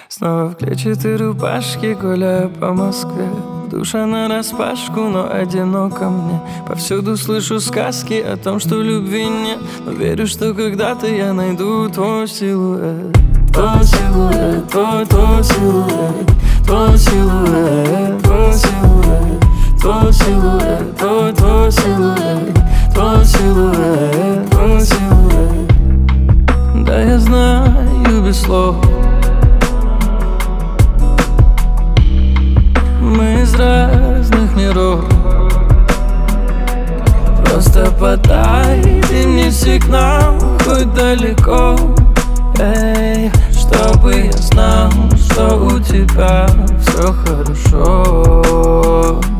Снова в клетчатой рубашке гуляю по Москве. Душа нараспашку, но одиноко мне. Повсюду слышу сказки о том, что любви нет, но верю, что когда-то я найду твой силуэт. Твой силуэт, твой силуэт, твой силуэт, твой силуэт, твой силуэт, твой силуэт, твой силуэт, твой силуэт. Да, я знаю без слов. Мы из разных миров. Просто подай ты мне сигнал, хоть далеко, эй, чтобы я знал, что у тебя все хорошо.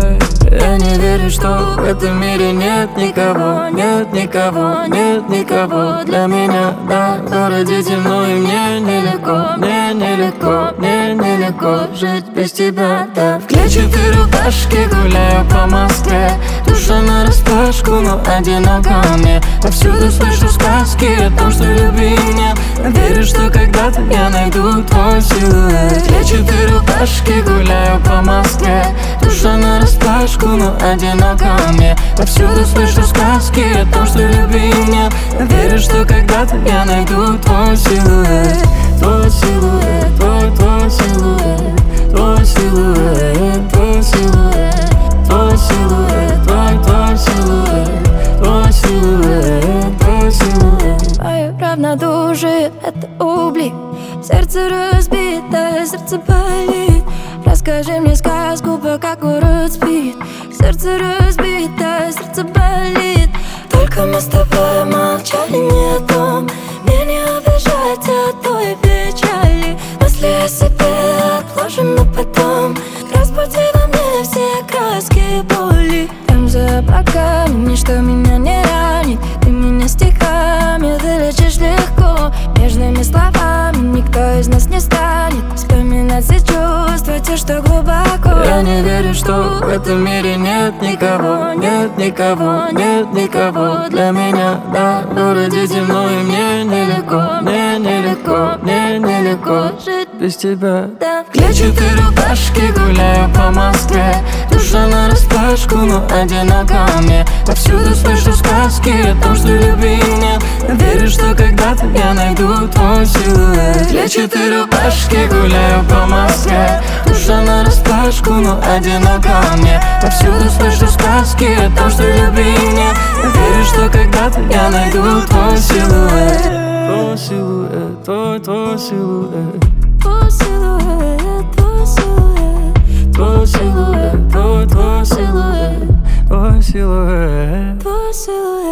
Я не верю, что в этом мире нет никого, нет никого, нет никого для меня. Да, в городе темно и мне нелегко, мне нелегко, мне нелегко жить без тебя, да. В клетчатой рубашке гуляю по Москве. Душа нараспашку, но одиноко мне. Повсюду слышу сказки о том, что любви нет. Верю, что когда-то я найду твой силуэт. В клетчатой рубашке гуляю по Москве. Душа нараспашку, но одиноко мне. Повсюду слышу сказки о том, что любви нет. Верю, что когда-то я найду твой силуэт. Твой силуэт, твой силуэт, твой силуэт, твой силуэт, твой силуэт, твой силуэт, твой силуэт, твой силуэт. Мое равнодушие — это угли. Сердце разбитое, сердце болит. Расскажи мне сказку, пока город спит. Сердце разбитое, сердце болит. Только мы с тобой молчали не о том. Мне не обижать от той печали. Мысли о себе отложим на потом. Разбуди во мне все краски боли. Там за облаками ничто меня не ранит. Ты меня стихами вылечишь легко. Нежными словами никто из нас не станет вспоминать все чувства, те, что глубоко. Я не верю, что в этом мире нет никого, нет никого, нет никого для меня. Да, в городе темно и мне нелегко, мне нелегко, мне нелегко жить без тебя. Да. В клетчатой рубашке гуляю по Москве. Душа нараспашку, но одиноко мне. Повсюду слышу сказки о том, что любви нет. Верю, что когда-то я найду твой силуэт. В клетчатой рубашке гуляю по Москве. Душа нараспашку, но одиноко мне. Повсюду слышу сказки о том, что любви нет. Верю, что когда-то я найду твой силуэт. Твой силуэт, твой силуэт. Твой силуэт, твой силуэт, Твой силуэт, твой силуэт, твой силуэт. твой силуэт.